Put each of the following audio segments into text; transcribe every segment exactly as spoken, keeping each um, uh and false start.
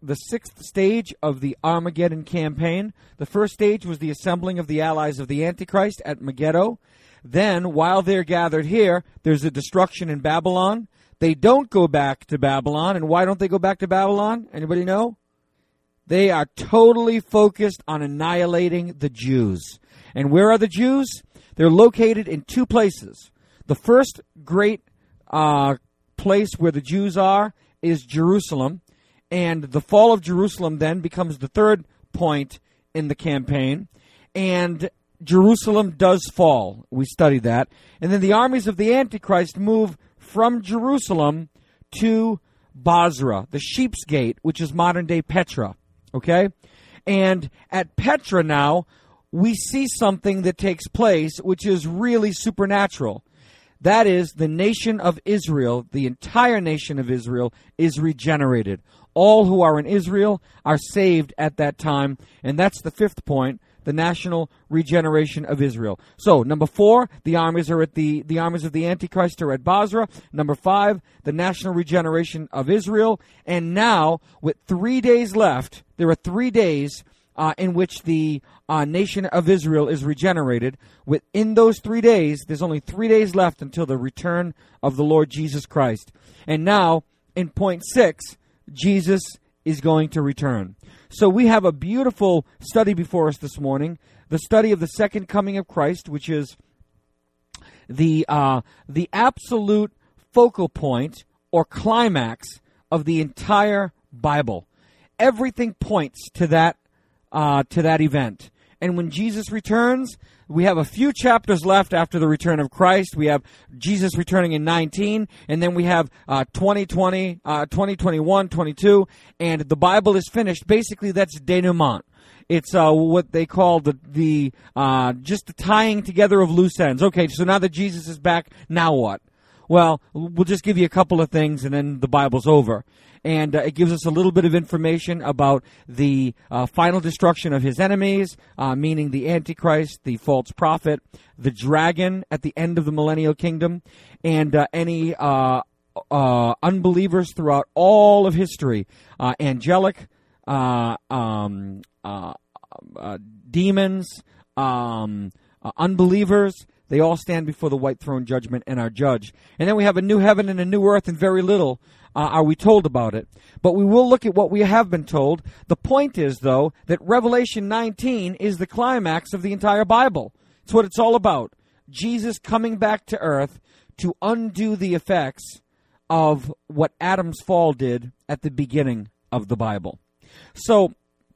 the sixth stage of the Armageddon campaign. The first stage was the assembling of the allies of the Antichrist at Megiddo. Then, while they're gathered here, there's a destruction in Babylon. They don't go back to Babylon. And why don't they go back to Babylon? Anybody know? They are totally focused on annihilating the Jews. And where are the Jews? They're located in two places. The first great uh, place where the Jews are is Jerusalem. And the fall of Jerusalem then becomes the third point in the campaign. And Jerusalem does fall. We studied that. And then the armies of the Antichrist move from Jerusalem to Basra, the Sheep's Gate, which is modern-day Petra. Okay? And at Petra now, we see something that takes place which is really supernatural. That is, the nation of Israel, the entire nation of Israel, is regenerated. All who are in Israel are saved at that time. And that's the fifth point, the national regeneration of Israel. So, number four, the armies are at the the armies of the Antichrist are at Basra. Number five, the national regeneration of Israel. And now, with three days left, there are three days uh, in which the uh, nation of Israel is regenerated. Within those three days, there's only three days left until the return of the Lord Jesus Christ. And now, in point six, Jesus is going to return. So we have a beautiful study before us this morning, the study of the second coming of Christ, which is the uh, the absolute focal point or climax of the entire Bible. Everything points to that uh, to that event. And when Jesus returns, we have a few chapters left after the return of Christ. We have Jesus returning in nineteen, and then we have uh, twenty twenty, uh, twenty twenty-one, twenty-two, and the Bible is finished. Basically, that's denouement. It's uh, what they call the the uh, just the tying together of loose ends. Okay, so now that Jesus is back, now what? Well, we'll just give you a couple of things, and then the Bible's over. And uh, it gives us a little bit of information about the uh, final destruction of his enemies, uh, meaning the Antichrist, the false prophet, the dragon at the end of the millennial kingdom, and uh, any uh, uh, unbelievers throughout all of history, uh, angelic, uh, um, uh, uh, demons, um, uh, unbelievers. They all stand before the white throne judgment and are judged. And then we have a new heaven and a new earth, and very little uh, are we told about it. But we will look at what we have been told. The point is, though, that Revelation nineteen is the climax of the entire Bible. It's what it's all about. Jesus coming back to earth to undo the effects of what Adam's fall did at the beginning of the Bible. So,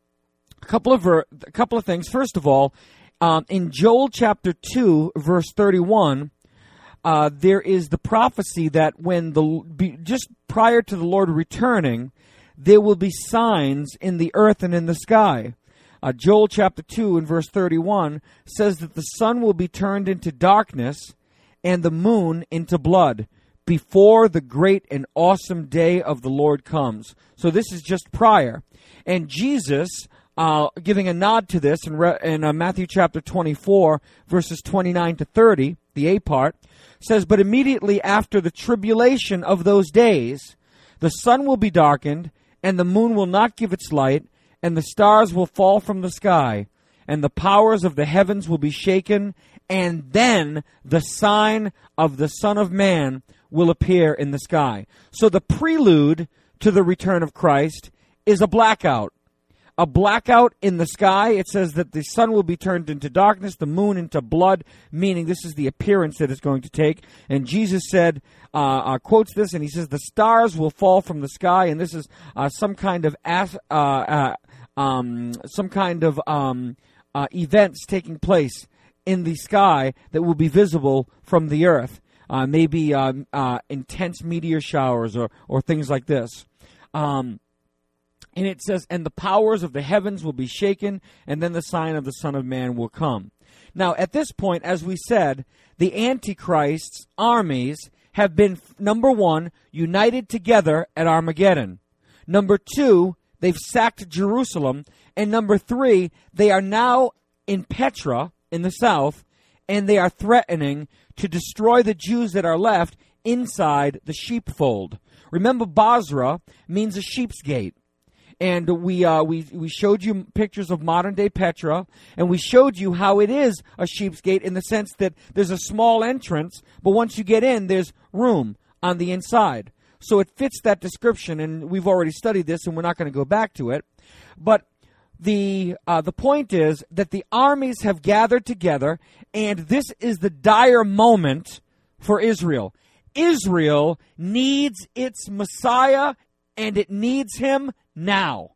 a couple of, ver- a couple of things. First of all, Um, in Joel chapter two, verse thirty-one, uh, there is the prophecy that when the be, just prior to the Lord returning, there will be signs in the earth and in the sky. Uh, Joel chapter two and verse thirty-one says that the sun will be turned into darkness and the moon into blood before the great and awesome day of the Lord comes. So this is just prior. And Jesus, Uh, giving a nod to this in, Re- in uh, Matthew chapter twenty-four, verses twenty-nine to thirty, the A part, says, "But immediately after the tribulation of those days, the sun will be darkened, and the moon will not give its light, and the stars will fall from the sky, and the powers of the heavens will be shaken, and then the sign of the Son of Man will appear in the sky." So the prelude to the return of Christ is a blackout. A blackout in the sky. It says that the sun will be turned into darkness, the moon into blood, meaning this is the appearance that it's going to take. And Jesus said, uh, uh, quotes this, and he says, "The stars will fall from the sky," and this is uh, some kind of as, uh, uh, um, some kind of um, uh, events taking place in the sky that will be visible from the earth. Uh, maybe uh, uh, intense meteor showers or or things like this. Um, And it says, "And the powers of the heavens will be shaken, and then the sign of the Son of Man will come." Now, at this point, as we said, the Antichrist's armies have been, number one, united together at Armageddon. Number two, they've sacked Jerusalem. And number three, they are now in Petra, in the south, and they are threatening to destroy the Jews that are left inside the sheepfold. Remember, Basra means a sheep's gate. and we uh, we we showed you pictures of modern day Petra, and we showed you how it is a sheep's gate in the sense that there's a small entrance, but once you get in, there's room on the inside. So it fits that description, and we've already studied this, and we're not going to go back to it. But the uh, the point is that the armies have gathered together, and this is the dire moment for Israel. Israel needs its Messiah, and it needs him now.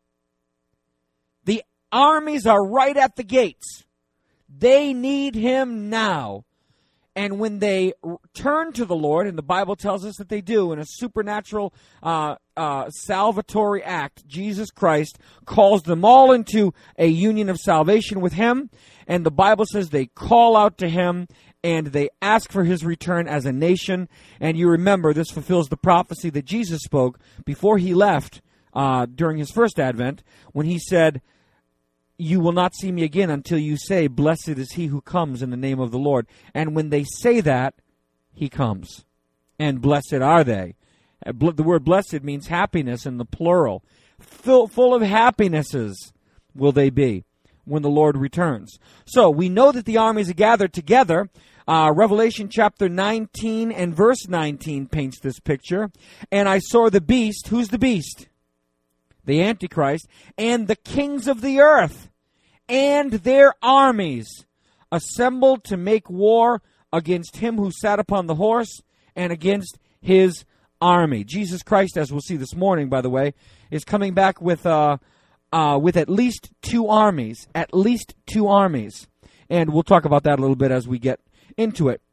The armies are right at the gates. They need him now. And when they turn to the Lord, and the Bible tells us that they do, in a supernatural uh, uh, salvatory act, Jesus Christ calls them all into a union of salvation with him. And the Bible says they call out to him, and they ask for his return as a nation. And you remember, this fulfills the prophecy that Jesus spoke before he left uh, during his first advent, when he said, "You will not see me again until you say, 'Blessed is he who comes in the name of the Lord.'" And when they say that, he comes. And blessed are they. The word blessed means happiness in the plural. Full, full of happinesses will they be when the Lord returns. So we know that the armies are gathered together. Uh, Revelation chapter nineteen and verse nineteen paints this picture. "And I saw the beast." Who's the beast? The Antichrist. "And the kings of the earth and their armies assembled to make war against him who sat upon the horse and against his army." Jesus Christ, as we'll see this morning, by the way, is coming back with uh, uh, with at least two armies. At least two armies. And we'll talk about that a little bit as we get into it.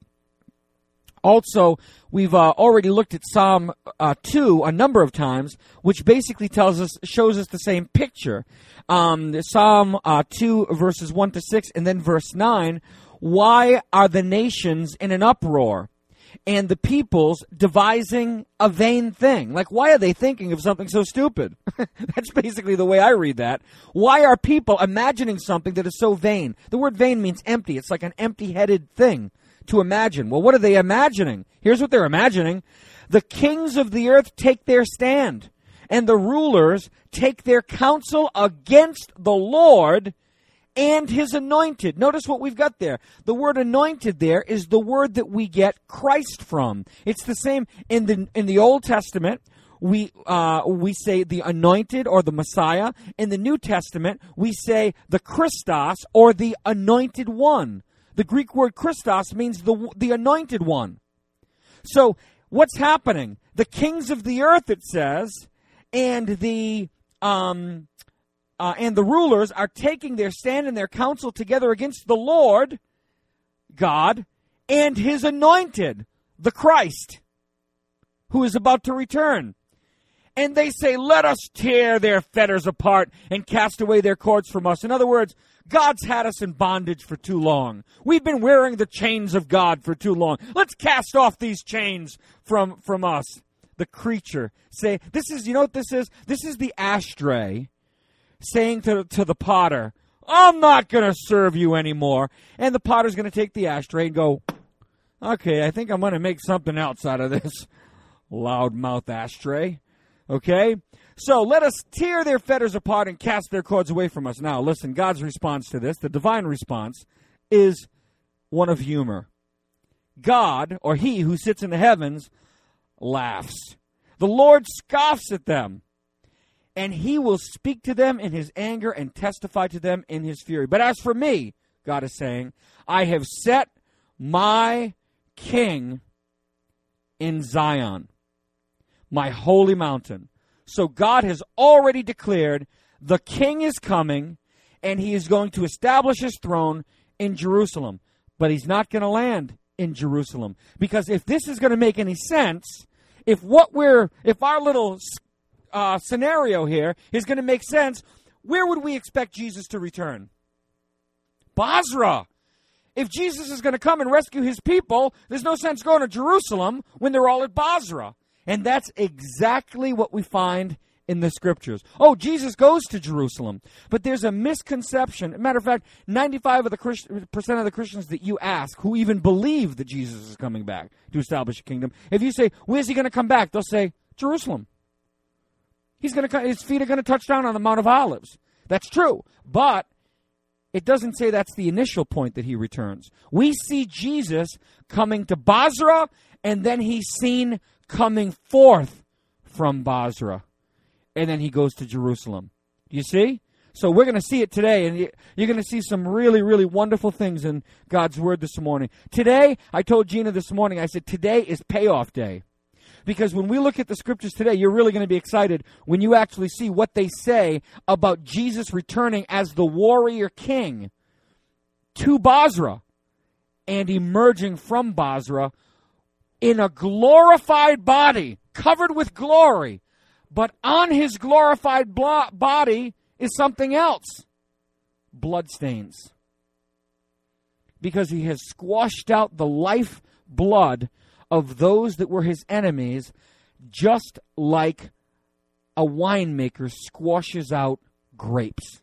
Also, we've uh, already looked at Psalm uh, two a number of times, which basically tells us, shows us the same picture. Um, Psalm uh, two, verses one to six, and then verse nine. "Why are the nations in an uproar, and the peoples devising a vain thing?" Like, why are they thinking of something so stupid? That's basically the way I read that. Why are people imagining something that is so vain? The word vain means empty. It's like an empty-headed thing to imagine. Well, what are they imagining? Here's what they're imagining. "The kings of the earth take their stand, and the rulers take their counsel against the Lord and his anointed." Notice what we've got there. The word anointed there is the word that we get Christ from. It's the same in the in the Old Testament. We uh, we say the anointed or the Messiah. In the New Testament, we say the Christos or the anointed one. The Greek word Christos means the the anointed one. So what's happening? The kings of the earth, it says, and the um, uh, and the rulers are taking their stand and their counsel together against the Lord, God, and his anointed, the Christ, who is about to return. And they say, "Let us tear their fetters apart and cast away their cords from us." In other words, God's had us in bondage for too long. We've been wearing the chains of God for too long. Let's cast off these chains from, from us. The creature say, this is, you know what this is? This is the ashtray saying to, to the potter, "I'm not going to serve you anymore." And the potter's going to take the ashtray and go, "Okay, I think I'm going to make something else out of this loudmouth ashtray." Okay? So let us tear their fetters apart and cast their cords away from us. Now, listen, God's response to this, the divine response, is one of humor. God, or he who sits in the heavens, laughs. The Lord scoffs at them, and he will speak to them in his anger and testify to them in his fury. But as for me, God is saying, I have set my king in Zion, my holy mountain. So God has already declared the king is coming, and he is going to establish his throne in Jerusalem. But he's not going to land in Jerusalem. Because if this is going to make any sense, if what we're, if our little uh, scenario here is going to make sense, where would we expect Jesus to return? Basra. If Jesus is going to come and rescue his people, there's no sense going to Jerusalem when they're all at Basra. And that's exactly what we find in the scriptures. Oh, Jesus goes to Jerusalem. But there's a misconception. Matter of fact, ninety-five of the Christ- percent of the Christians that you ask who even believe that Jesus is coming back to establish a kingdom, if you say, where's he going to come back? They'll say, Jerusalem. He's going to his feet are going to touch down on the Mount of Olives. That's true. But it doesn't say that's the initial point that he returns. We see Jesus coming to Basra, and then he's seen coming forth from Basra. And then he goes to Jerusalem. Do you see? So we're going to see it today, and you're going to see some really, really wonderful things in God's Word this morning. Today, I told Gina this morning, I said, today is payoff day. Because when we look at the Scriptures today, you're really going to be excited when you actually see what they say about Jesus returning as the warrior king to Basra and emerging from Basra in a glorified body, covered with glory. But on his glorified blo- body is something else. Bloodstains. Because he has squashed out the life blood of those that were his enemies, just like a winemaker squashes out grapes.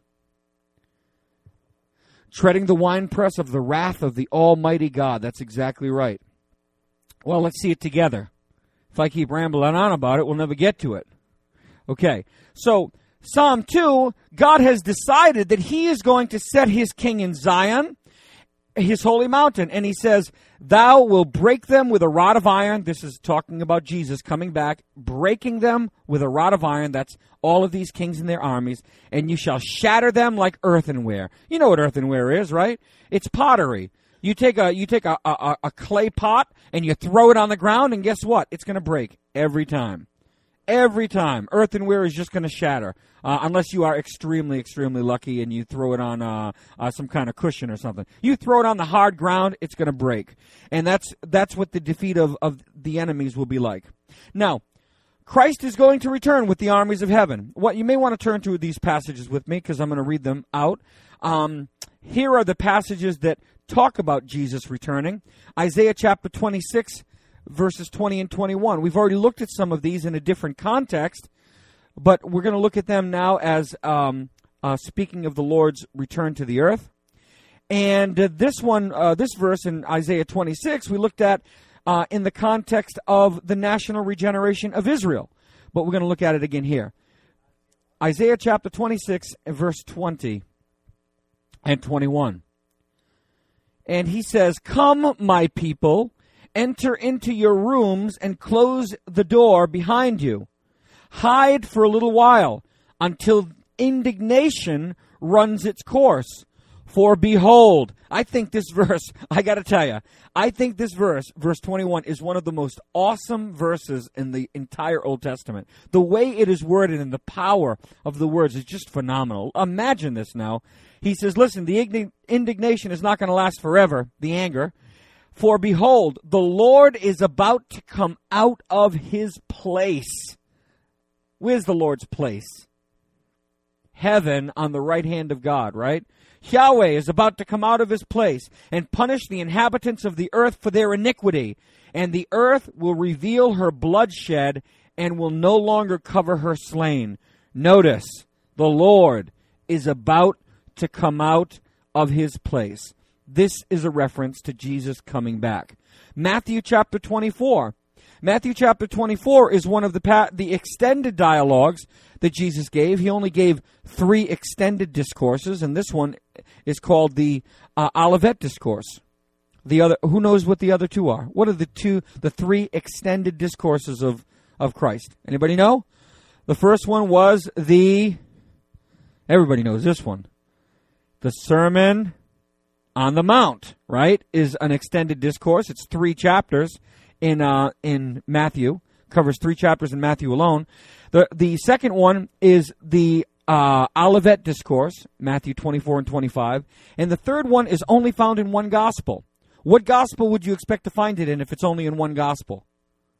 Treading the winepress of the wrath of the Almighty God. That's exactly right. Well, let's see it together. If I keep rambling on about it, we'll never get to it. Okay, so Psalm two, God has decided that he is going to set his king in Zion, his holy mountain. And he says, thou will break them with a rod of iron. This is talking about Jesus coming back, breaking them with a rod of iron. That's all of these kings and their armies. And you shall shatter them like earthenware. You know what earthenware is, right? It's pottery. You take a you take a, a, a clay pot and you throw it on the ground, and guess what? It's going to break every time. Every time. Earthenware is just going to shatter. Uh, unless you are extremely, extremely lucky and you throw it on uh, uh, some kind of cushion or something. You throw it on the hard ground, it's going to break. And that's that's what the defeat of, of the enemies will be like. Now, Christ is going to return with the armies of heaven. What you may want to turn to these passages with me, because I'm going to read them out. Um, here are the passages that talk about Jesus returning. Isaiah chapter twenty-six, verses twenty and twenty-one. We've already looked at some of these in a different context, but we're going to look at them now as um, uh, speaking of the Lord's return to the earth. And uh, this one, uh, this verse in Isaiah twenty-six, we looked at uh, in the context of the national regeneration of Israel. But we're going to look at it again here. Isaiah chapter twenty-six, verse twenty and twenty-one. And he says, come, my people, enter into your rooms and close the door behind you. Hide for a little while until indignation runs its course. For behold, I think this verse, I got to tell you, I think this verse, verse twenty-one, is one of the most awesome verses in the entire Old Testament. The way it is worded and the power of the words is just phenomenal. Imagine this now. He says, listen, the indignation is not going to last forever, the anger. For behold, the Lord is about to come out of his place. Where's the Lord's place? Heaven on the right hand of God, right? Yahweh is about to come out of his place and punish the inhabitants of the earth for their iniquity. And the earth will reveal her bloodshed and will no longer cover her slain. Notice, the Lord is about to come out of his place. This is a reference to Jesus coming back. Matthew chapter twenty-four. Matthew chapter twenty-four is one of the pa- the extended dialogues that Jesus gave. He only gave three extended discourses, and this one is called the uh, Olivet Discourse. The other, who knows what the other two are? What are the two, the three extended discourses of, of Christ? Anybody know? The first one was the, everybody knows this one, the Sermon on the Mount, right, is an extended discourse. It's three chapters in uh, in Matthew, covers three chapters in Matthew alone. The the second one is the uh, Olivet Discourse, Matthew twenty-four and twenty-five. And the third one is only found in one gospel. What gospel would you expect to find it in if it's only in one gospel?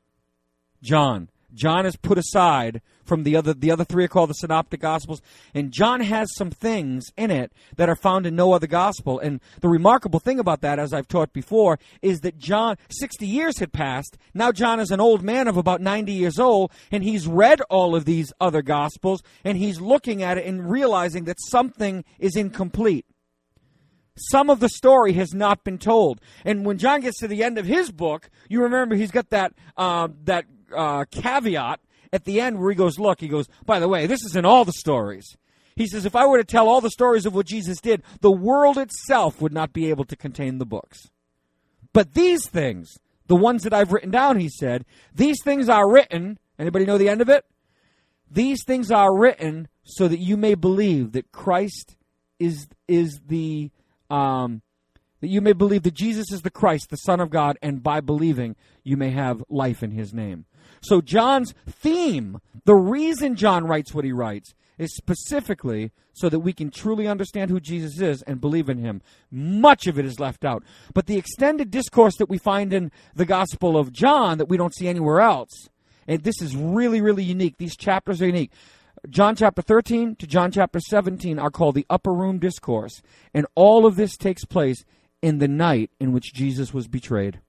John. John is put aside from the other. The other three are called the Synoptic Gospels. And John has some things in it that are found in no other gospel. And the remarkable thing about that, as I've taught before, is that John, sixty years had passed. Now John is an old man of about ninety years old, and he's read all of these other gospels, and he's looking at it and realizing that something is incomplete. Some of the story has not been told. And when John gets to the end of his book, you remember he's got that uh, that uh, caveat at the end where he goes, look, he goes, by the way, this isn't all the stories. He says, if I were to tell all the stories of what Jesus did, the world itself would not be able to contain the books. But these things, the ones that I've written down, he said, these things are written. Anybody know the end of it? These things are written so that you may believe that Christ is is the, um, that you may believe that Jesus is the Christ, the Son of God, and by believing you may have life in his name. So John's theme, the reason John writes what he writes, is specifically so that we can truly understand who Jesus is and believe in him. Much of it is left out. But the extended discourse that we find in the Gospel of John that we don't see anywhere else, and this is really, really unique. These chapters are unique. John chapter thirteen to John chapter seventeen are called the Upper Room Discourse. And all of this takes place in the night in which Jesus was betrayed.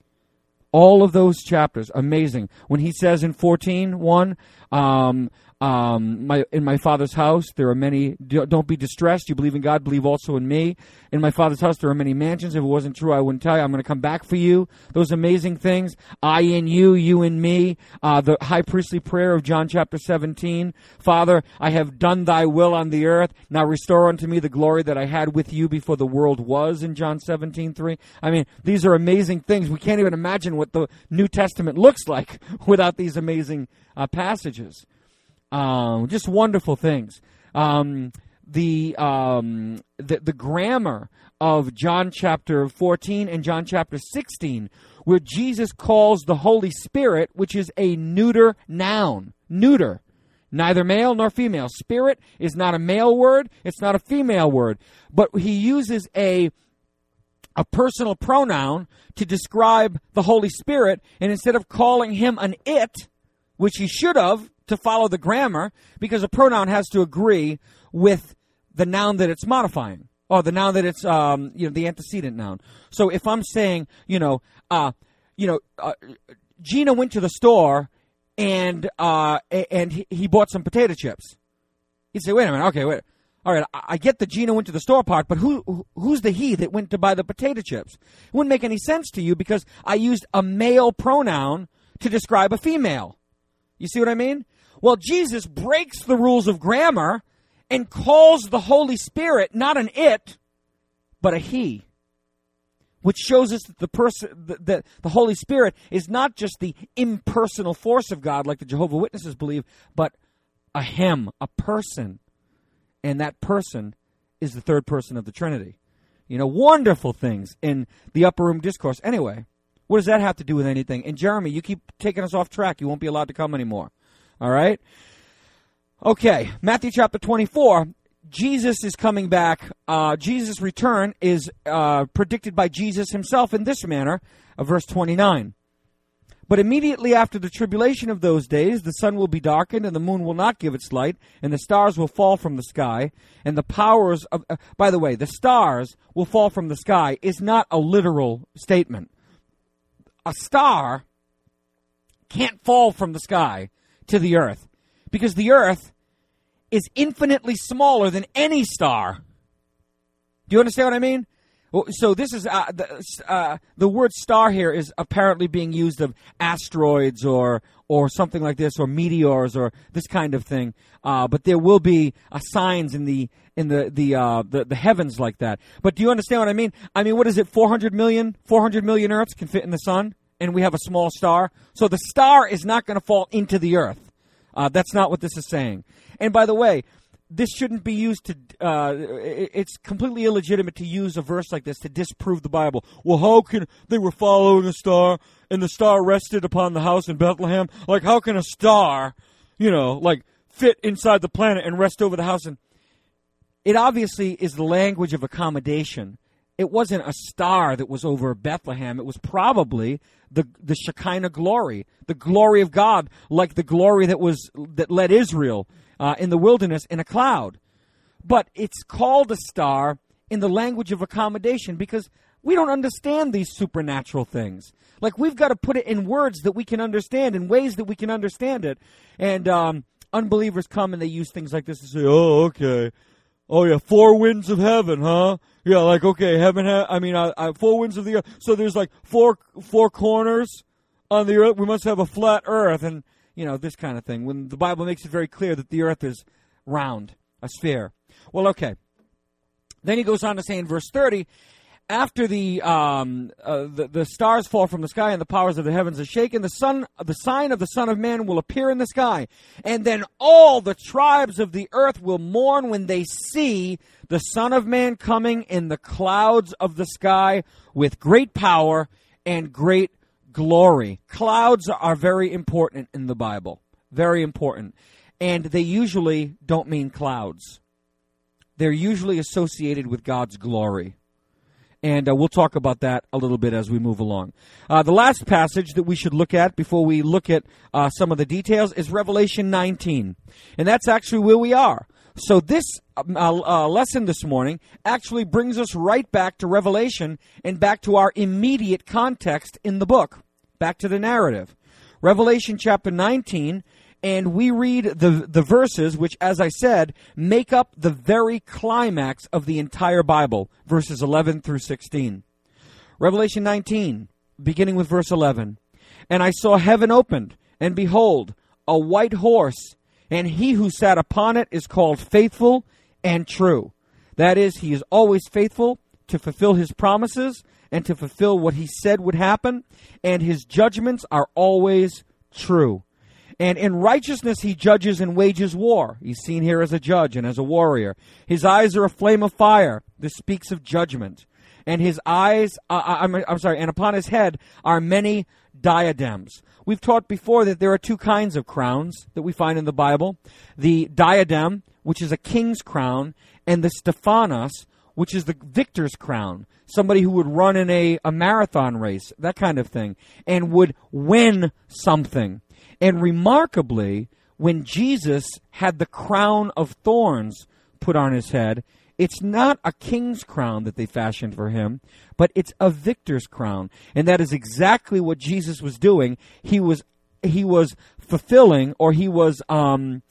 All of those chapters, amazing. When he says in fourteen one, um, um, my, in my Father's house there are many, don't be distressed, you believe in God, believe also in me. In my Father's house there are many mansions. If it wasn't true, I wouldn't tell you. I'm going to come back for you. Those amazing things. I in you, you in me. Uh, the high priestly prayer of John chapter seventeen. Father, I have done thy will on the earth. Now restore unto me the glory that I had with you before the world was, in John seventeen three. I mean, these are amazing things. We can't even imagine what the New Testament looks like without these amazing uh, passages. Um, just wonderful things. Um, the, um, the the grammar of John chapter fourteen and John chapter sixteen, where Jesus calls the Holy Spirit, which is a neuter noun. Neuter. Neither male nor female. Spirit is not a male word. It's not a female word. But he uses a a personal pronoun to describe the Holy Spirit, and instead of calling him an it, which he should have, to follow the grammar, because a pronoun has to agree with the noun that it's modifying, or the noun that it's, um, you know, the antecedent noun. So if I'm saying, you know, uh, you know, uh, Gina went to the store and uh, and he, he bought some potato chips. You'd say, wait a minute, okay, wait. All right, I, I get the Gina went to the store part, but who who's the he that went to buy the potato chips? It wouldn't make any sense to you because I used a male pronoun to describe a female. You see what I mean? Well, Jesus breaks the rules of grammar and calls the Holy Spirit not an it, but a he, which shows us that the person, that the Holy Spirit is not just the impersonal force of God, like the Jehovah's Witnesses believe, but a him, a person, and that person is the third person of the Trinity. You know, wonderful things in the Upper Room Discourse. Anyway, what does that have to do with anything? And Jeremy, you keep taking us off track. You won't be allowed to come anymore. All right? Okay, Matthew chapter twenty-four, Jesus is coming back. Uh, Jesus' return is uh, predicted by Jesus himself in this manner, uh, verse twenty-nine. But immediately after the tribulation of those days, the sun will be darkened, and the moon will not give its light, and the stars will fall from the sky, and the powers of... Uh, by the way, the stars will fall from the sky is not a literal statement. A star can't fall from the sky to the earth, because the earth is infinitely smaller than any star. Do you understand what I mean? Well, so this is uh, the, uh, the word star here is apparently being used of asteroids or or something like this, or meteors or this kind of thing. Uh, but there will be uh, signs in the in the the, uh, the the heavens like that. But do you understand what I mean? I mean, what is it? four hundred million, four hundred million Earths can fit in the sun, and we have a small star. So the star is not going to fall into the earth. Uh, that's not what this is saying. And by the way, this shouldn't be used to, uh, it's completely illegitimate to use a verse like this to disprove the Bible. Well, how can, they were following a star, and the star rested upon the house in Bethlehem. Like, how can a star, you know, like, fit inside the planet and rest over the house? And it obviously is the language of accommodation. It wasn't a star that was over Bethlehem. It was probably the the Shekinah glory, the glory of God, like the glory that was that led Israel uh, in the wilderness in a cloud. But it's called a star in the language of accommodation because we don't understand these supernatural things. Like, we've got to put it in words that we can understand, in ways that we can understand it. And um, unbelievers come and they use things like this and say, oh, okay. Oh, yeah, four winds of heaven, huh? Yeah, like, okay, heaven, ha- I mean, uh, uh, four winds of the earth. So there's like four four corners on the earth. We must have a flat earth. And You know, this kind of thing, when the Bible makes it very clear that the earth is round, a sphere. Well, okay. Then he goes on to say in verse thirty, after the, um, uh, the the stars fall from the sky and the powers of the heavens are shaken, the sun, the sign of the Son of Man will appear in the sky. And then all the tribes of the earth will mourn when they see the Son of Man coming in the clouds of the sky with great power and great glory. Clouds are very important in the Bible. Very important. And they usually don't mean clouds. They're usually associated with God's glory. And uh, we'll talk about that a little bit as we move along. Uh, the last passage that we should look at before we look at uh, some of the details is Revelation nineteen. And that's actually where we are. So this uh, uh, lesson this morning actually brings us right back to Revelation and back to our immediate context in the book, back to the narrative. Revelation chapter nineteen, and we read the, the verses which, as I said, make up the very climax of the entire Bible, verses eleven through sixteen. Revelation nineteen, beginning with verse eleven. And I saw heaven opened, and behold, a white horse, and he who sat upon it is called Faithful and True. That is, he is always faithful to fulfill his promises and to fulfill what he said would happen, and his judgments are always true. And in righteousness he judges and wages war. He's seen here as a judge and as a warrior. His eyes are a flame of fire. This speaks of judgment. And his eyes, uh, I'm, I'm sorry, and upon his head are many diadems. We've taught before that there are two kinds of crowns that we find in the Bible. The diadem, which is a king's crown, and the Stephanos, which is the victor's crown. Somebody who would run in a, a marathon race, that kind of thing, and would win something. And remarkably, when Jesus had the crown of thorns put on his head, it's not a king's crown that they fashioned for him, but it's a victor's crown. And that is exactly what Jesus was doing. He was he was fulfilling, or he was um,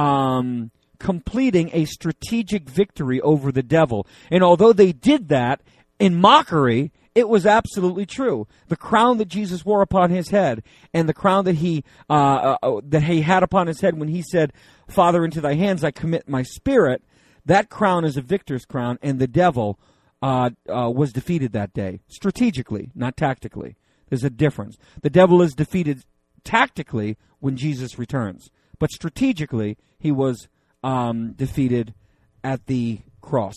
um, completing a strategic victory over the devil. And although they did that in mockery, it was absolutely true. The crown that Jesus wore upon his head, and the crown that he uh, uh, that he had upon his head when he said, "Father, into thy hands I commit my spirit," that crown is a victor's crown, and the devil uh, uh, was defeated that day, strategically, not tactically. There's a difference. The devil is defeated tactically when Jesus returns, but strategically he was um, defeated at the cross.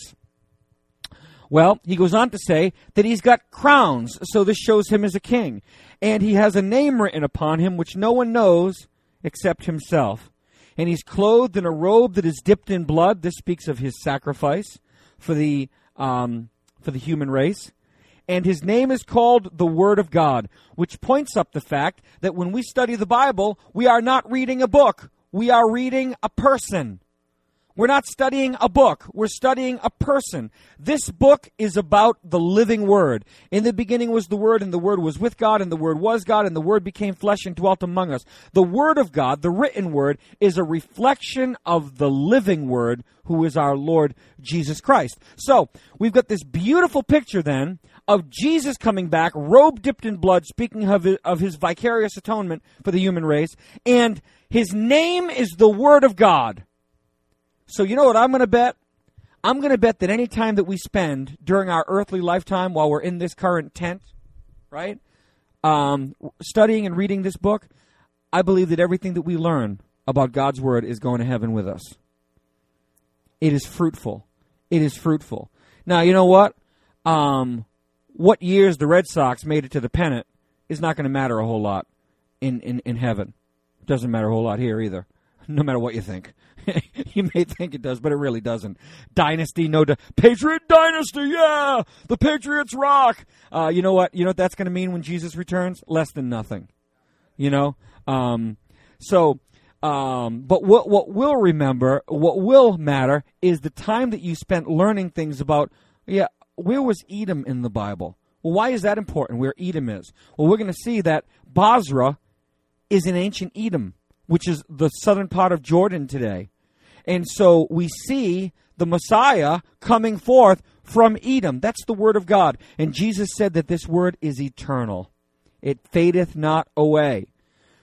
Well, he goes on to say that he's got crowns, so this shows him as a king. And he has a name written upon him which no one knows except himself. And he's clothed in a robe that is dipped in blood. This speaks of his sacrifice for the um, for the human race. And his name is called the Word of God, which points up the fact that when we study the Bible, we are not reading a book. We are reading a person. We're not studying a book. We're studying a person. This book is about the living Word. In the beginning was the Word, and the Word was with God, and the Word was God, and the Word became flesh and dwelt among us. The Word of God, the written Word, is a reflection of the living Word, who is our Lord Jesus Christ. So, we've got this beautiful picture then of Jesus coming back, robe dipped in blood, speaking of his, of his vicarious atonement for the human race, and his name is the Word of God. So you know what I'm going to bet? I'm going to bet that any time that we spend during our earthly lifetime while we're in this current tent, right, um, studying and reading this book, I believe that everything that we learn about God's Word is going to heaven with us. It is fruitful. It is fruitful. Now, you know what? Um, what years the Red Sox made it to the pennant is not going to matter a whole lot in, in, in heaven. It doesn't matter a whole lot here either, no matter what you think. You may think it does, but it really doesn't. Dynasty, no, di- Patriot Dynasty, yeah! The Patriots rock! Uh, you know what? You know what that's going to mean when Jesus returns? Less than nothing. You know? Um, so, um, but what, what will remember, what will matter, is the time that you spent learning things about, yeah, where was Edom in the Bible? Well, why is that important, where Edom is? Well, we're going to see that Bozrah is in ancient Edom, which is the southern part of Jordan today. And so we see the Messiah coming forth from Edom. That's the Word of God. And Jesus said that this Word is eternal. It fadeth not away.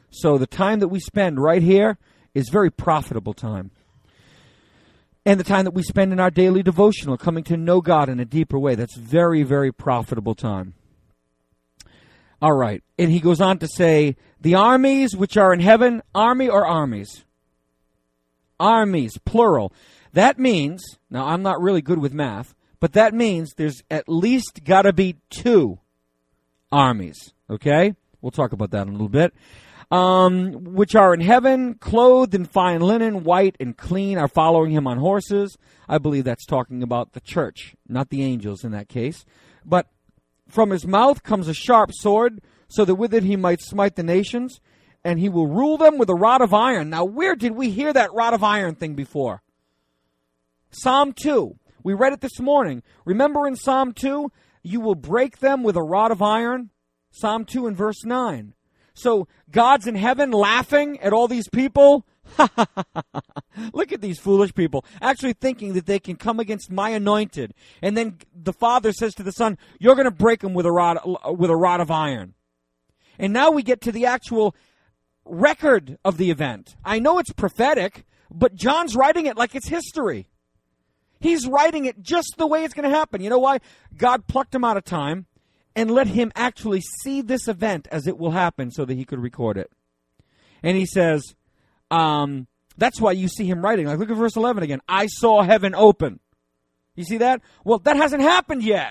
So the time that we spend right here is very profitable time. And the time that we spend in our daily devotional, coming to know God in a deeper way, that's very, very profitable time. All right. And he goes on to say, the armies which are in heaven, army or armies? Armies, plural. That means, now I'm not really good with math, but that means there's at least got to be two armies, okay? We'll talk about that in a little bit. Um, which are in heaven, clothed in fine linen, white and clean, are following him on horses. I believe that's talking about the church, not the angels in that case. But from his mouth comes a sharp sword, so that with it he might smite the nations, and he will rule them with a rod of iron. Now, where did we hear that rod of iron thing before? Psalm two. We read it this morning. Remember in Psalm two, you will break them with a rod of iron? Psalm two and verse nine. So God's in heaven laughing at all these people. Look at these foolish people actually thinking that they can come against my anointed. And then the Father says to the Son, you're going to break them with a rod, with a rod of iron. And now we get to the actual record of the event. I know it's prophetic, but John's writing it like it's history. He's writing it just the way it's going to happen. You know why? God plucked him out of time and let him actually see this event as it will happen so that he could record it. And he says, um, that's why you see him writing. Like, look at verse eleven again. I saw heaven open. You see that? Well, that hasn't happened yet.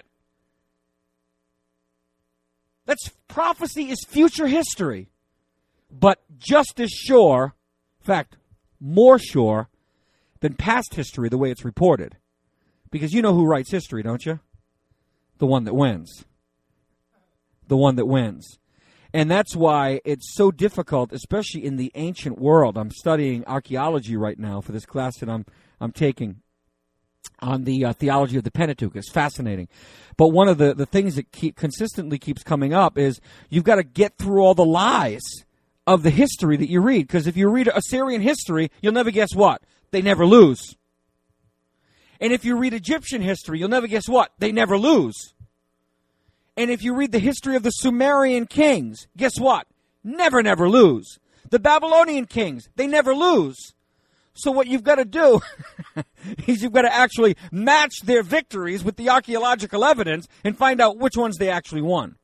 That's prophecy is future history. But just as sure, in fact, more sure than past history the way it's reported. Because you know who writes history, don't you? The one that wins. The one that wins. And that's why it's so difficult, especially in the ancient world. I'm studying archaeology right now for this class that I'm I'm taking on the uh, theology of the Pentateuch. It's fascinating. But one of the, the things that keep, consistently keeps coming up is you've got to get through all the lies of the history that you read. Because if you read Assyrian history, you'll never guess what? They never lose. And if you read Egyptian history, you'll never guess what? They never lose. And if you read the history of the Sumerian kings, guess what? Never, never lose. The Babylonian kings, they never lose. So what you've got to do is you've got to actually match their victories with the archaeological evidence and find out which ones they actually won.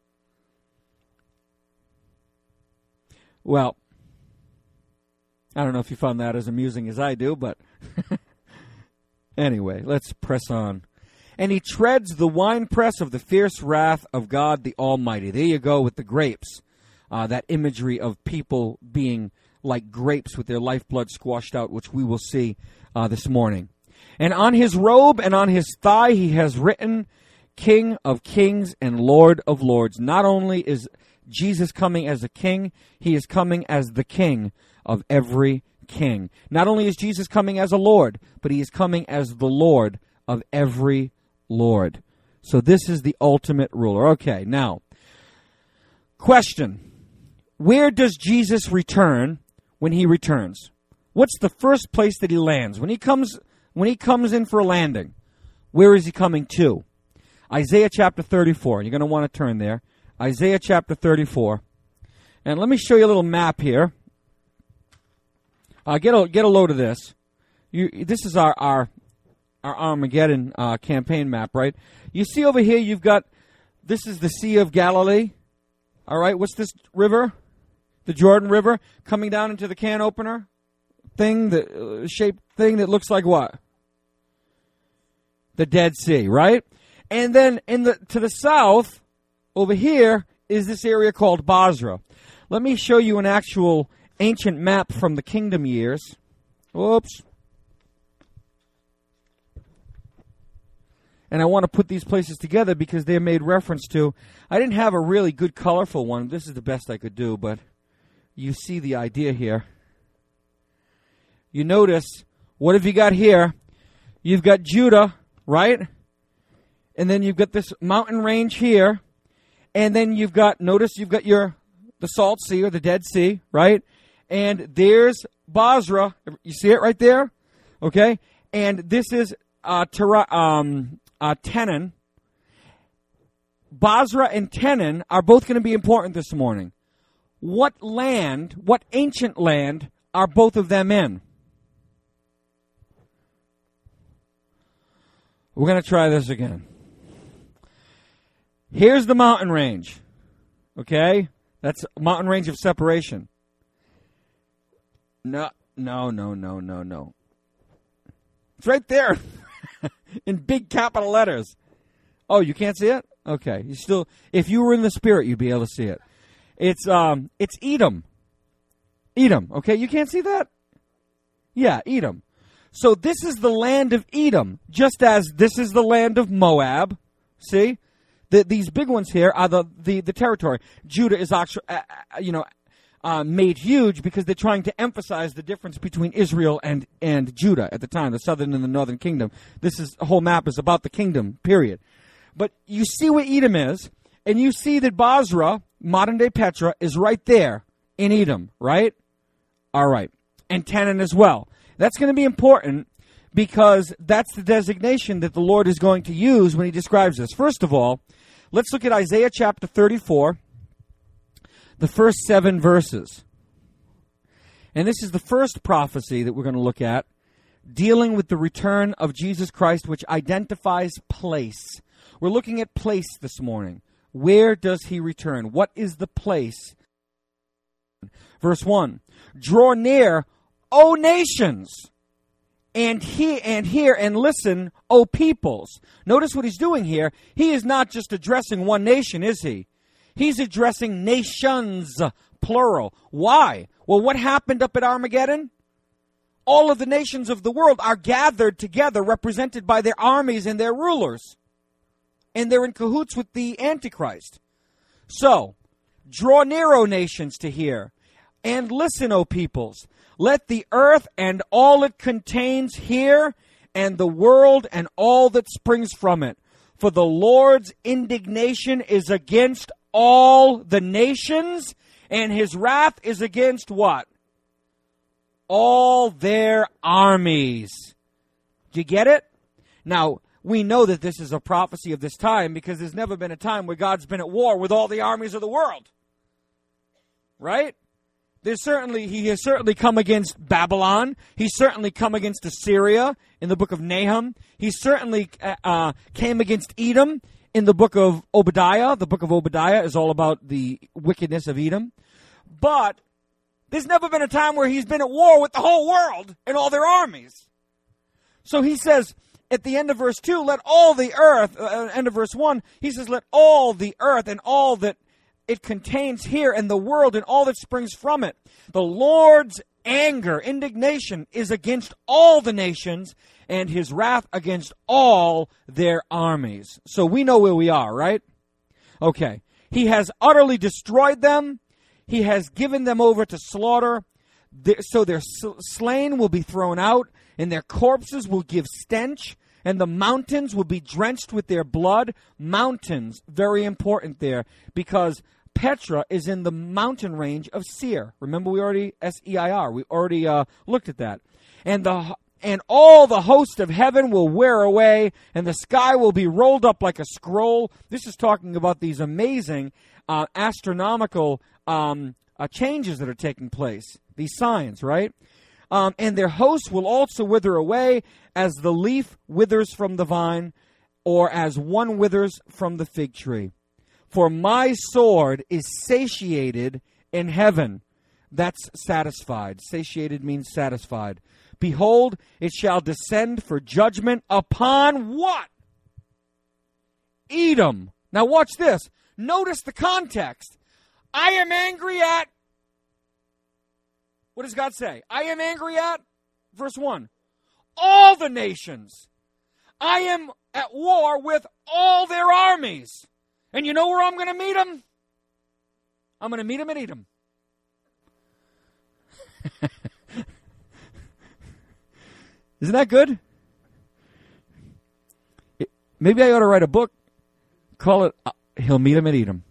Well, I don't know if you found that as amusing as I do, but anyway, let's press on. And he treads the winepress of the fierce wrath of God the Almighty. There you go with the grapes. Uh, that imagery of people being like grapes with their lifeblood squashed out, which we will see uh, this morning. And on his robe and on his thigh he has written, King of Kings and Lord of Lords. Not only is Jesus coming as a king, he is coming as the king of every king. Not only is Jesus coming as a Lord, but he is coming as the Lord of every Lord. So this is the ultimate ruler. Okay, now, question. Where does Jesus return when he returns? What's the first place that he lands? When he comes when he comes in for a landing, where is he coming to? Isaiah chapter thirty-four. You're going to want to turn there. Isaiah chapter thirty-four. And let me show you a little map here. Uh, get a get a load of this. You, this is our our our Armageddon uh, campaign map, right? You see over here, you've got, this is the Sea of Galilee. All right, what's this river? The Jordan River coming down into the can opener thing, the uh, shaped thing that looks like what? The Dead Sea, right? And then in the to the south, over here, is this area called Basra. Let me show you an actual ancient map from the kingdom years. Whoops. And I want to put these places together because they're made reference to. I didn't have a really good colorful one. This is the best I could do, but you see the idea here. You notice, what have you got here? You've got Judah, right? And then you've got this mountain range here. And then you've got, notice you've got your, the Salt Sea or the Dead Sea, right? And there's Basra. You see it right there? Okay? And this is uh, Tera, um, uh, Tenon. Basra and Tenon are both going to be important this morning. what land, what ancient land are both of them in? We're going to try this again. Here's the mountain range. Okay? That's a mountain range of separation. No, no, no, no, no, no. It's right there in big capital letters. Oh, you can't see it? Okay. You still, if you were in the spirit, you'd be able to see it. It's um, it's Edom. Edom. Okay, you can't see that? Yeah, Edom. So this is the land of Edom, just as this is the land of Moab. See? The, these big ones here are the, the, the territory. Judah is actually, uh, you know, uh, made huge because they're trying to emphasize the difference between Israel and, and Judah at the time, the southern and the northern kingdom. This is, the whole map is about the kingdom, period. But you see where Edom is, and you see that Basra, modern-day Petra, is right there in Edom, right? All right. And Tenon as well. That's going to be important because that's the designation that the Lord is going to use when he describes this. First of all, let's look at Isaiah chapter thirty-four, the first seven verses. And this is the first prophecy that we're going to look at, dealing with the return of Jesus Christ, which identifies place. We're looking at place this morning. Where does he return? What is the place? Verse one, draw near, O nations, and he and hear and listen, O peoples. Notice what he's doing here. He is not just addressing one nation, is he? He's addressing nations, plural. Why? Well, what happened up at Armageddon? All of the nations of the world are gathered together, represented by their armies and their rulers. And they're in cahoots with the Antichrist. So, draw near, O nations, to hear, and listen, O peoples. Let the earth and all it contains hear, and the world and all that springs from it. For the Lord's indignation is against all the nations, and his wrath is against what? All their armies. Do you get it? Now, we know that this is a prophecy of this time because there's never been a time where God's been at war with all the armies of the world. Right? There's certainly, he has certainly come against Babylon. He's certainly come against Assyria in the book of Nahum. He certainly uh, came against Edom in the book of Obadiah. The book of Obadiah is all about the wickedness of Edom. But there's never been a time where he's been at war with the whole world and all their armies. So he says at the end of verse two, let all the earth, uh, end of verse one, he says, let all the earth and all that it contains here, and the world and all that springs from it. The Lord's anger, indignation, is against all the nations, and his wrath against all their armies. So we know where we are, right? Okay. He has utterly destroyed them. He has given them over to slaughter. So their slain will be thrown out, and their corpses will give stench, and the mountains will be drenched with their blood. Mountains, very important there, because Petra is in the mountain range of Seir. Remember, we already, S E I R, we already uh, looked at that. And the and all the host of heaven will wear away, and the sky will be rolled up like a scroll. This is talking about these amazing uh, astronomical um, uh, changes that are taking place, these signs, right? Um, and their hosts will also wither away as the leaf withers from the vine, or as one withers from the fig tree. For my sword is satiated in heaven. That's satisfied. Satiated means satisfied. Behold, it shall descend for judgment upon what? Edom. Now watch this. Notice the context. I am angry at, what does God say? I am angry at, verse one, all the nations. I am at war with all their armies. And you know where I'm going to meet them? I'm going to meet them at Edom. Isn't that good? It, maybe I ought to write a book. Call it, uh, He'll Meet Him at Edom.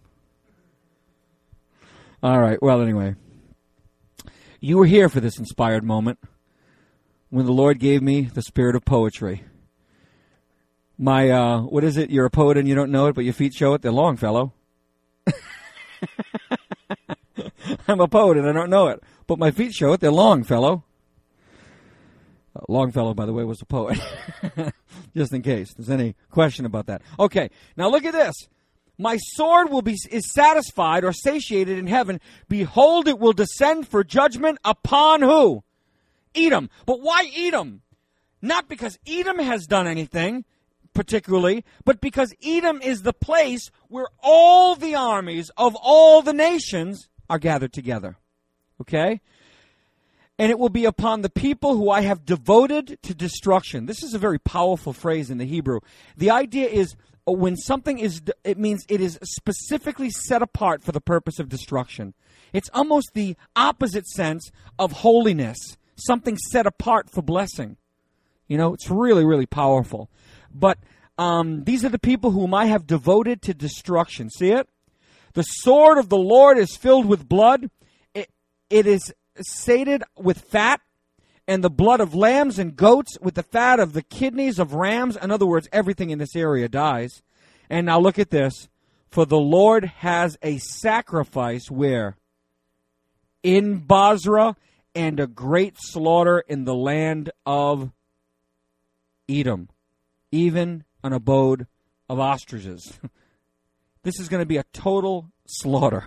All right. Well, anyway. You were here for this inspired moment when the Lord gave me the spirit of poetry. My, uh, what is it? You're a poet and you don't know it, but your feet show it. They're Longfellow. I'm a poet and I don't know it. But my feet show it. They're Longfellow. Uh, Longfellow, by the way, was a poet. Just in case there's any question about that. Okay, now look at this. My sword will be is satisfied or satiated in heaven. Behold, it will descend for judgment upon who? Edom. But why Edom? Not because Edom has done anything particularly, but because Edom is the place where all the armies of all the nations are gathered together. Okay? And it will be upon the people who I have devoted to destruction. This is a very powerful phrase in the Hebrew. The idea is when something is, it means it is specifically set apart for the purpose of destruction. It's almost the opposite sense of holiness. Something set apart for blessing. You know, it's really, really powerful. But um, these are the people whom I have devoted to destruction. See it? The sword of the Lord is filled with blood. It, it is sated with fat, and the blood of lambs and goats with the fat of the kidneys of rams. In other words, everything in this area dies. And now look at this. For the Lord has a sacrifice where? In Basra, and a great slaughter in the land of Edom, even an abode of ostriches. This is going to be a total slaughter.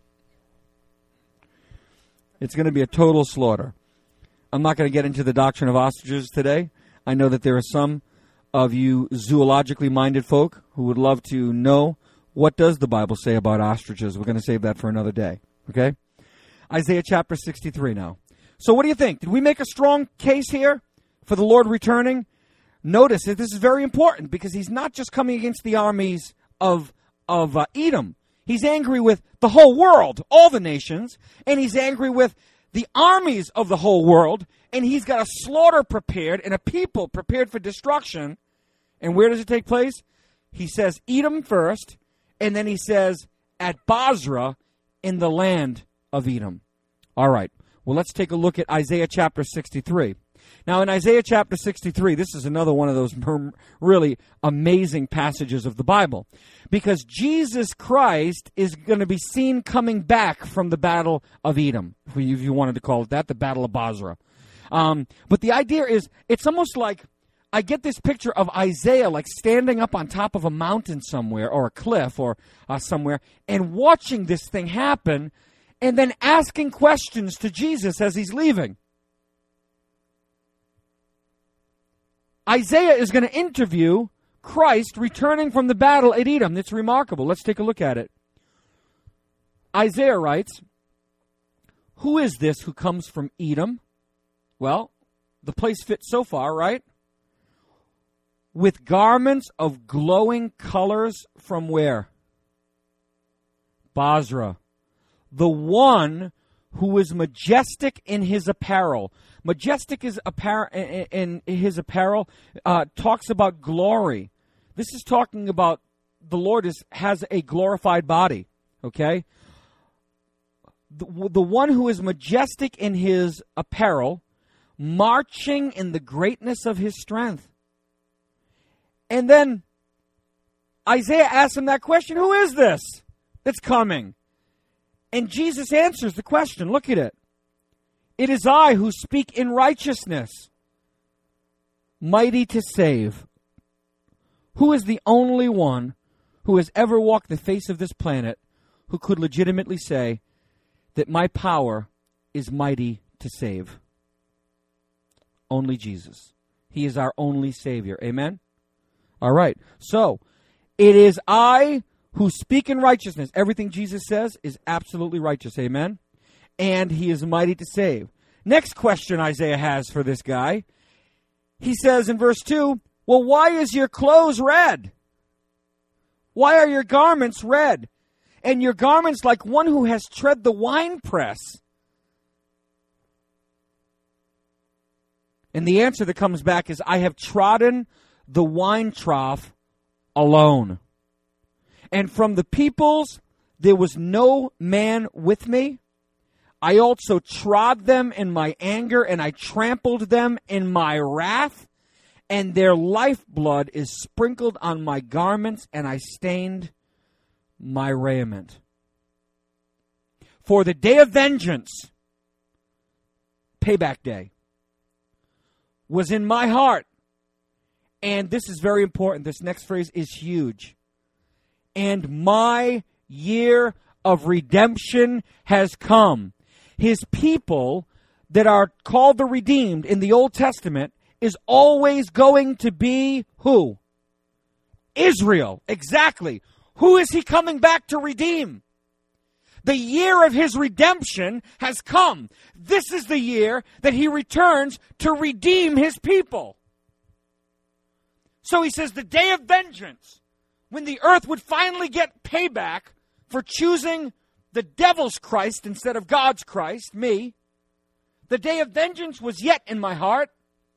It's going to be a total slaughter. I'm not going to get into the doctrine of ostriches today. I know that there are some of you zoologically minded folk who would love to know what does the Bible say about ostriches. We're going to save that for another day. Okay? Isaiah chapter sixty-three now. So what do you think? Did we make a strong case here for the Lord returning? Notice that this is very important because he's not just coming against the armies of, of uh, Edom. He's angry with the whole world, all the nations, and he's angry with the armies of the whole world, and he's got a slaughter prepared and a people prepared for destruction. And where does it take place? He says Edom first, and then he says at Basra in the land of Edom. All right. Well, let's take a look at Isaiah chapter sixty-three. Now, in Isaiah chapter sixty-three, this is another one of those really amazing passages of the Bible, because Jesus Christ is going to be seen coming back from the battle of Edom, if you wanted to call it that, the battle of Basra. Um, but the idea is, it's almost like I get this picture of Isaiah like standing up on top of a mountain somewhere, or a cliff, or uh, somewhere, and watching this thing happen, and then asking questions to Jesus as he's leaving. Isaiah is going to interview Christ returning from the battle at Edom. It's remarkable. Let's take a look at it. Isaiah writes, "Who is this who comes from Edom?" Well, the place fits so far, right? "With garments of glowing colors from where? Basra. The one who is majestic in his apparel." Majestic is appar- in his apparel uh, talks about glory. This is talking about the Lord is, has a glorified body, okay? The, the one who is majestic in his apparel, marching in the greatness of his strength. And then Isaiah asks him that question, who is this that's coming? And Jesus answers the question. Look at it. "It is I who speak in righteousness, mighty to save." Who is the only one who has ever walked the face of this planet who could legitimately say that my power is mighty to save? Only Jesus. He is our only Savior. Amen? All right. So, it is I who speak in righteousness. Everything Jesus says is absolutely righteous. Amen? And he is mighty to save. Next question Isaiah has for this guy. He says in verse two, "Well, why is your clothes red? Why are your garments red? And your garments like one who has tread the winepress?" And the answer that comes back is, "I have trodden the wine trough alone. And from the peoples there was no man with me. I also trod them in my anger, and I trampled them in my wrath, and their lifeblood is sprinkled on my garments, and I stained my raiment." For the day of vengeance, payback day, was in my heart. And this is very important. This next phrase is huge. And my year of redemption has come. His people that are called the redeemed in the Old Testament is always going to be who? Israel. Exactly. Who is he coming back to redeem? The year of his redemption has come. This is the year that he returns to redeem his people. So he says the day of vengeance, when the earth would finally get payback for choosing the devil's Christ instead of God's Christ, me, the day of vengeance was yet in my heart,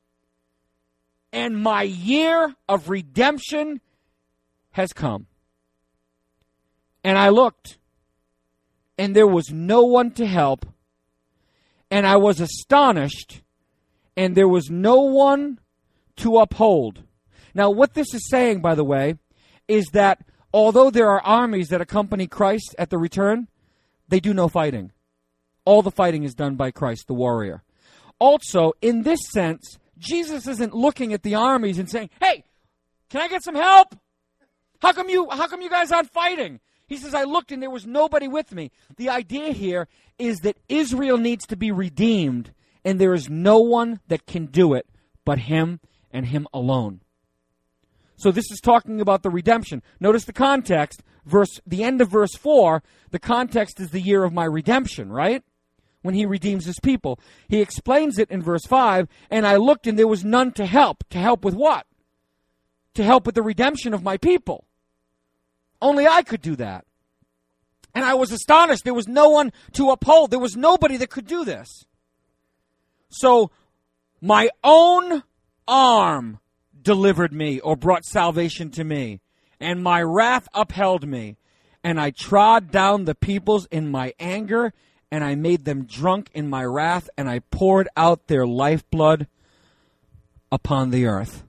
and my year of redemption has come. And I looked, and there was no one to help, and I was astonished, and there was no one to uphold. Now, what this is saying, by the way, is that although there are armies that accompany Christ at the return, they do no fighting. All the fighting is done by Christ, the warrior. Also, in this sense, Jesus isn't looking at the armies and saying, hey, can I get some help? How come you, how come you guys aren't fighting? He says, I looked and there was nobody with me. The idea here is that Israel needs to be redeemed, and there is no one that can do it but him and him alone. So this is talking about the redemption. Notice the context. Verse, the end of verse four, the context is the year of my redemption, right? When he redeems his people. He explains it in verse five, and I looked and there was none to help. To help with what? To help with the redemption of my people. Only I could do that. And I was astonished. There was no one to uphold. There was nobody that could do this. So my own arm delivered me or brought salvation to me, and my wrath upheld me. And I trod down the peoples in my anger, and I made them drunk in my wrath, and I poured out their lifeblood upon the earth.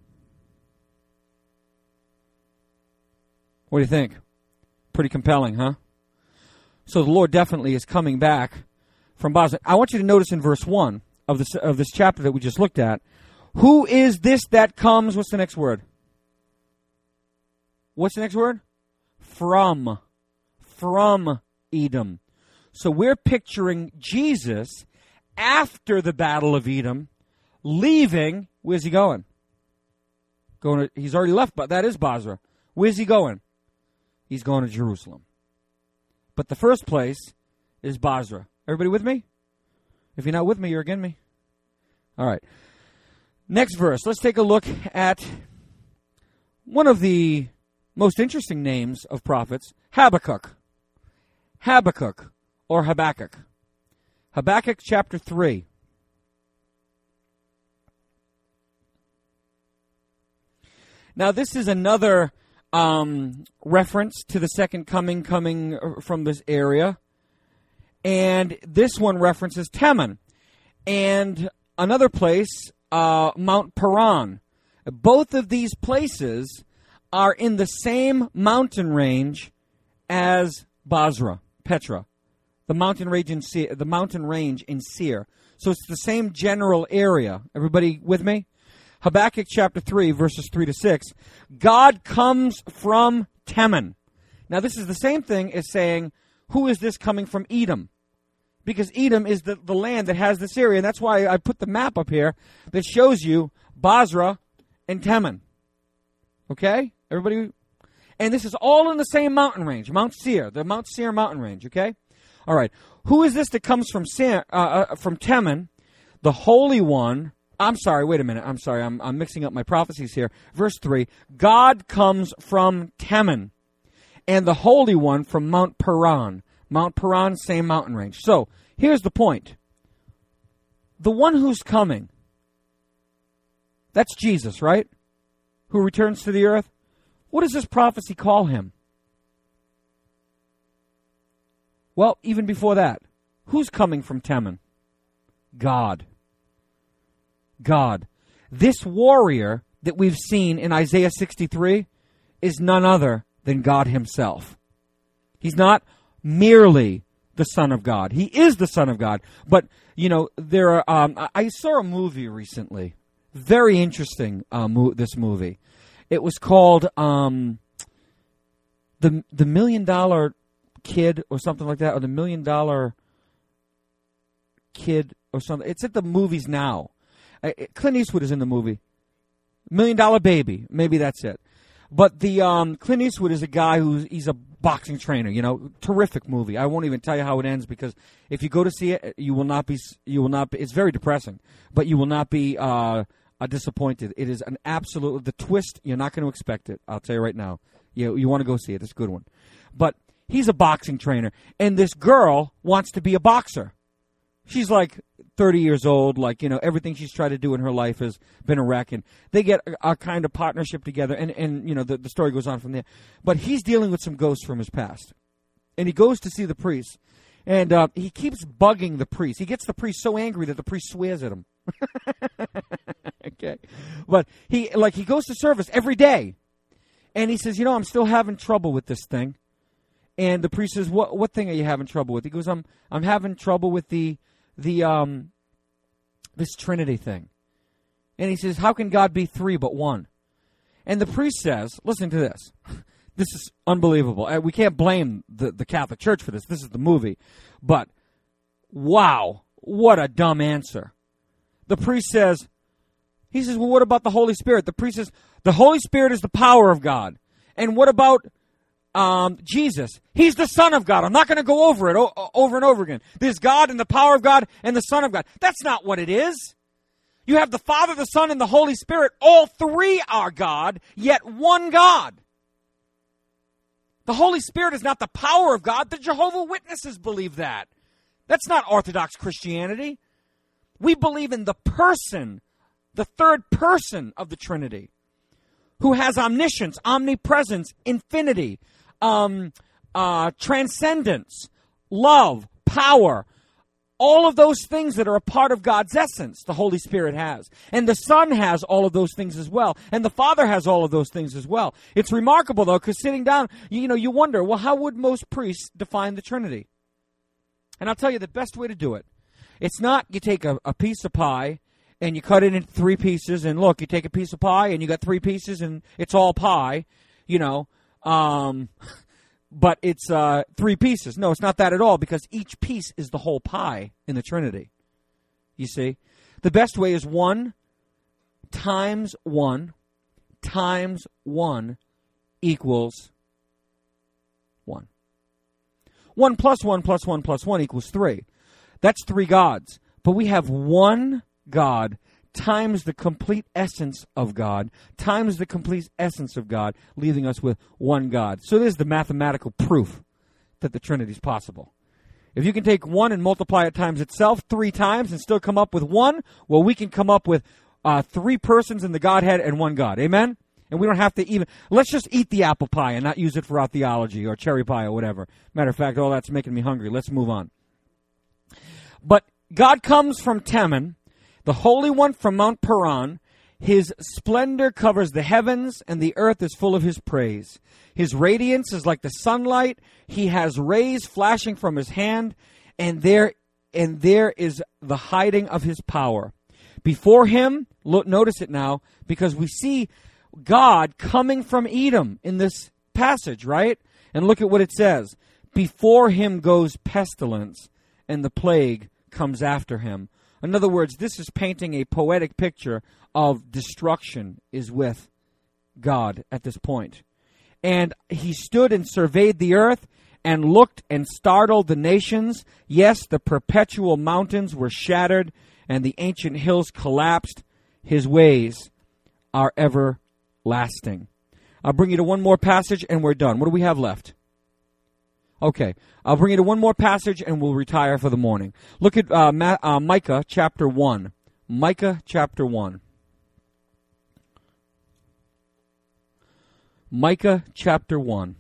What do you think? Pretty compelling, huh? So the Lord definitely is coming back from Bosra. I want you to notice in verse one of this, of this chapter that we just looked at, who is this that comes? What's the next word? What's the next word? From. From Edom. So we're picturing Jesus after the Battle of Edom, leaving. Where's he going? Going to, he's already left, but that is Bosra. Where's he going? He's going to Jerusalem. But the first place is Bosra. Everybody with me? If you're not with me, you're against me. All right. Next verse. Let's take a look at one of the most interesting names of prophets, Habakkuk. Habakkuk, or Habakkuk. Habakkuk chapter three. Now, this is another um, reference to the second coming coming from this area. And this one references Teman. And another place, uh, Mount Paran. Both of these places are in the same mountain range as Bosra, Petra. The mountain range in Seir, the mountain range in Seir. So it's the same general area. Everybody with me? Habakkuk chapter three, verses three to six. God comes from Teman. Now this is the same thing as saying, who is this coming from Edom? Because Edom is the, the land that has this area. And that's why I put the map up here that shows you Bosra and Teman. Okay? Everybody? And this is all in the same mountain range, Mount Seir, the Mount Seir mountain range. Okay? All right. Who is this that comes from Seir, uh, uh, from Teman? The Holy One. I'm sorry, wait a minute. I'm sorry. I'm, I'm mixing up my prophecies here. Verse three. God comes from Teman, and the Holy One from Mount Paran. Mount Paran, same mountain range. So, here's the point. The one who's coming, that's Jesus, right? Who returns to the earth. What does this prophecy call him? Well, even before that, who's coming from Teman? God. God. This warrior that we've seen in Isaiah sixty-three is none other than God himself. He's not merely the Son of God. He is the Son of God. But, you know, there are, um, I saw a movie recently. Very interesting, uh, mo- this movie. It was called um, the the Million Dollar Kid or something like that, or the Million Dollar Kid or something. It's at the movies now. Uh, Clint Eastwood is in the movie. Million Dollar Baby. Maybe that's it. But the um, Clint Eastwood is a guy who's he's a boxing trainer. You know, terrific movie. I won't even tell you how it ends because if you go to see it, you will not be. You will not be. It's very depressing, but you will not be uh, uh, disappointed. It is an absolute the twist. You're not going to expect it. I'll tell you right now. You you want to go see it. It's a good one. But he's a boxing trainer, and this girl wants to be a boxer. She's like thirty years old, like, you know, everything she's tried to do in her life has been a wreck, and they get a, a kind of partnership together, and, and you know, the, the story goes on from there. But he's dealing with some ghosts from his past, and he goes to see the priest, and uh, he keeps bugging the priest. He gets the priest so angry that the priest swears at him. Okay. But he, like, he goes to service every day, and he says, you know, I'm still having trouble with this thing. And the priest says, what what thing are you having trouble with? He goes, I'm I'm having trouble with the the um this Trinity thing. And he says, how can God be three but one? And the priest says, listen to this. This is unbelievable. Uh, We can't blame the, the Catholic Church for this. This is the movie. But, wow, what a dumb answer. The priest says, he says, well, what about the Holy Spirit? The priest says, the Holy Spirit is the power of God. And what about Um, Jesus? He's the Son of God. I'm not going to go over it o- over and over again. There's God and the power of God and the Son of God. That's not what it is. You have the Father, the Son, and the Holy Spirit. All three are God, yet one God. The Holy Spirit is not the power of God. The Jehovah's Witnesses believe that. That's not Orthodox Christianity. We believe in the person, the third person of the Trinity, who has omniscience, omnipresence, infinity, Um, uh, transcendence, love, power, all of those things that are a part of God's essence, the Holy Spirit has. And the Son has all of those things as well. And the Father has all of those things as well. It's remarkable, though, because sitting down, you, you know, you wonder, well, how would most priests define the Trinity? And I'll tell you the best way to do it. It's not you take a, a piece of pie and you cut it into three pieces, and look, you take a piece of pie and you got three pieces and it's all pie, you know. Um, but it's uh, three pieces. No, it's not that at all, because each piece is the whole pie in the Trinity. You see? The best way is one times one times one equals one. One plus one plus one plus one equals three. That's three gods. But we have one God times the complete essence of God, times the complete essence of God, leaving us with one God. So there's the mathematical proof that the Trinity is possible. If you can take one and multiply it times itself three times and still come up with one, well, we can come up with uh, three persons in the Godhead and one God. Amen? And we don't have to even, let's just eat the apple pie and not use it for our theology or cherry pie or whatever. Matter of fact, all that's making me hungry. Let's move on. But God comes from Teman, the Holy One from Mount Paran. His splendor covers the heavens, and the earth is full of his praise. His radiance is like the sunlight. He has rays flashing from his hand, and there and there is the hiding of his power. Before him, look, notice it now, because we see God coming from Edom in this passage, right? And look at what it says. Before him goes pestilence, and the plague comes after him. In other words, this is painting a poetic picture of destruction is with God at this point. And he stood and surveyed the earth and looked and startled the nations. Yes, the perpetual mountains were shattered and the ancient hills collapsed. His ways are everlasting. I'll bring you to one more passage and we're done. What do we have left? Okay, I'll bring you to one more passage and we'll retire for the morning. Look at uh, Ma- uh, Micah chapter one. Micah chapter one. Micah chapter one.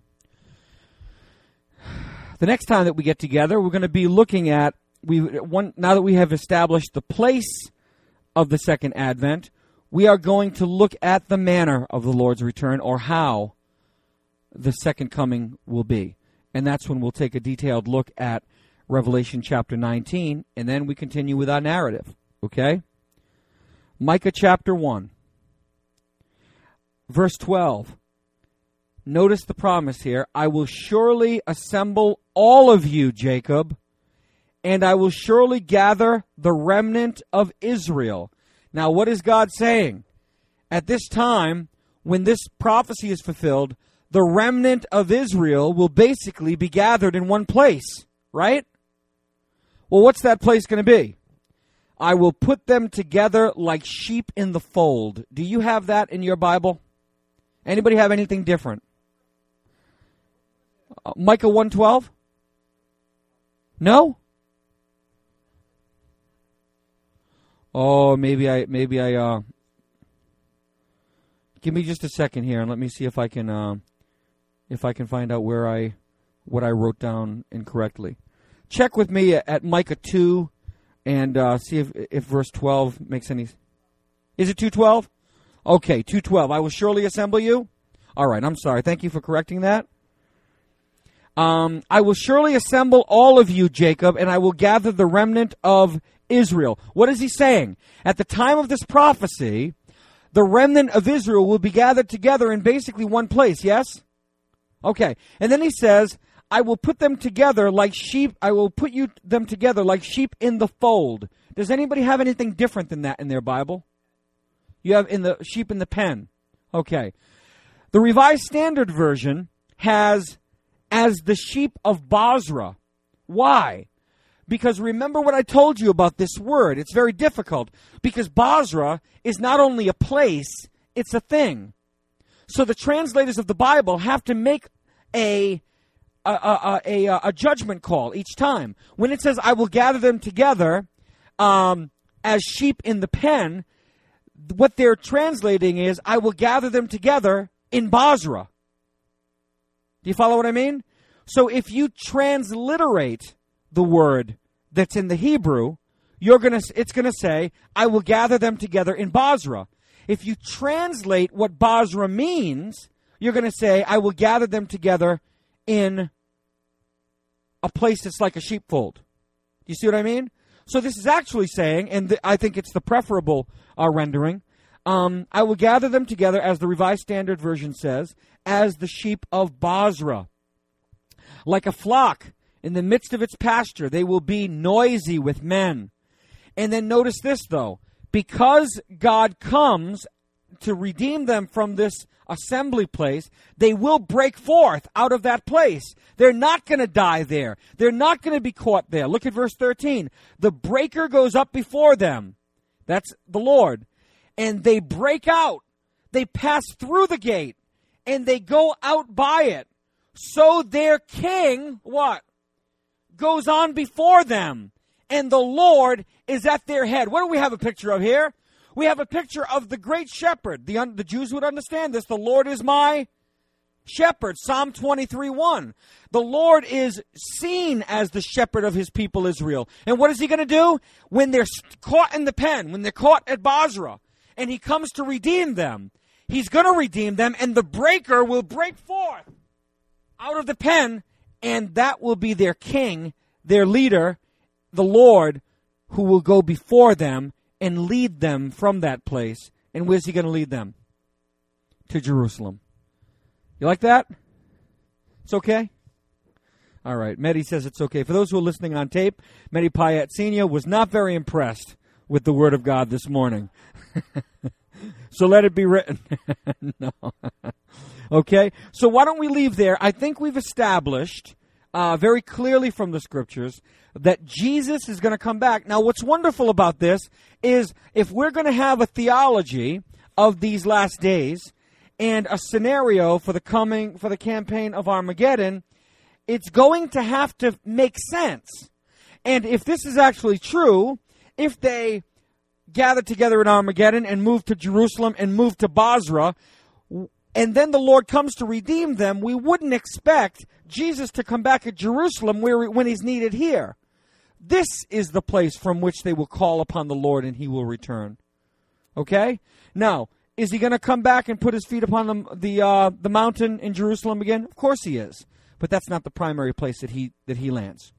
The next time that we get together, we're going to be looking at, we one now that we have established the place of the second advent, we are going to look at the manner of the Lord's return, or how the second coming will be. And that's when we'll take a detailed look at Revelation chapter nineteen, and then we continue with our narrative. Okay? Micah chapter one. Verse twelve. Notice the promise here. I will surely assemble all of you, Jacob, and I will surely gather the remnant of Israel. Now, what is God saying? At this time, when this prophecy is fulfilled, the remnant of Israel will basically be gathered in one place, right? Well, what's that place going to be? I will put them together like sheep in the fold. Do you have that in your Bible? Anybody have anything different? Uh, Micah one twelve? No? Oh, maybe I, maybe I, uh, give me just a second here and let me see if I can, uh, if I can find out where I, what I wrote down incorrectly. Check with me at Micah two and uh, see if, if verse twelve makes any... Is it two twelve? Okay, two twelve. I will surely assemble you. All right, I'm sorry. Thank you for correcting that. Um, I will surely assemble all of you, Jacob, and I will gather the remnant of Israel. What is he saying? At the time of this prophecy, the remnant of Israel will be gathered together in basically one place, yes? Okay, and then he says, I will put them together like sheep. I will put you them together like sheep in the fold. Does anybody have anything different than that in their Bible? You have in the sheep in the pen. Okay. The Revised Standard Version has as the sheep of Bozrah. Why? Because remember what I told you about this word. It's very difficult. Because Bozrah is not only a place, it's a thing. So the translators of the Bible have to make a a, a, a, a, a judgment call each time. When it says, I will gather them together um, as sheep in the pen, what they're translating is, I will gather them together in Bozrah. Do you follow what I mean? So if you transliterate the word that's in the Hebrew, you're gonna it's gonna say, I will gather them together in Bozrah. If you translate what Bozrah means, you're gonna say, I will gather them together in a place that's like a sheepfold. Do you see what I mean? So this is actually saying, and th- I think it's the preferable uh, rendering, um, I will gather them together, as the Revised Standard Version says, as the sheep of Bozrah. Like a flock in the midst of its pasture, they will be noisy with men. And then notice this, though. Because God comes to redeem them from this assembly place, they will break forth out of that place. They're not going to die there. They're not going to be caught there. Look at verse thirteen. The breaker goes up before them. That's the Lord. And they break out. They pass through the gate. And they go out by it. So their king, what? Goes on before them. And the Lord is at their head. What do we have a picture of here? We have a picture of the great shepherd. The, the Jews would understand this. The Lord is my shepherd. Psalm twenty-three one. The Lord is seen as the shepherd of his people Israel. And what is he going to do? When they're caught in the pen, when they're caught at Bozrah, and he comes to redeem them, he's going to redeem them, and the breaker will break forth out of the pen, and that will be their king, their leader, the Lord, who will go before them and lead them from that place. And where's he going to lead them? To Jerusalem. You like that? It's okay? All right. Mehdi says it's okay. For those who are listening on tape, Mehdi Payet Senior was not very impressed with the Word of God this morning. So let it be written. No. Okay? So why don't we leave there? I think we've established uh, very clearly from the Scriptures that Jesus is going to come back. Now, what's wonderful about this is if we're going to have a theology of these last days and a scenario for the coming, for the campaign of Armageddon, it's going to have to make sense. And if this is actually true, if they gather together in Armageddon and move to Jerusalem and move to Bozrah, and then the Lord comes to redeem them, we wouldn't expect Jesus to come back at Jerusalem where when he's needed here. This is the place from which they will call upon the Lord and he will return. Okay? Now, is he going to come back and put his feet upon the the, uh, the mountain in Jerusalem again? Of course he is. but that's not the primary place that he that he lands.